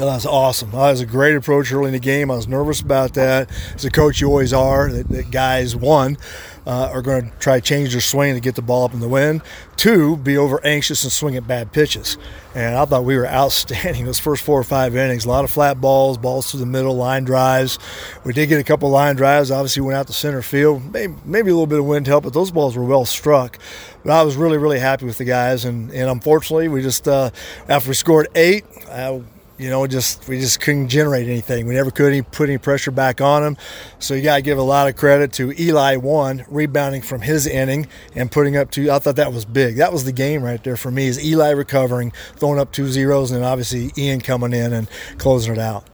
That's awesome. That was a great approach early in the game. I was nervous about that. As a coach, you always are. That guys, one, are going to try to change their swing to get the ball up in the wind. Two, be over anxious and swing at bad pitches. And I thought we were outstanding those first 4 or 5 innings. A lot of flat balls through the middle, line drives. We did get a couple line drives. Obviously, went out to center field. Maybe a little bit of wind help, but those balls were well struck. But I was really, really happy with the guys. And unfortunately, we just after we scored 8, we just couldn't generate anything. We never could put any pressure back on him. So you got to give a lot of credit to Eli, one, rebounding from his inning and putting up 2. I thought that was big. That was the game right there for me, is Eli recovering, throwing up 2 zeros, and then obviously Ian coming in and closing it out.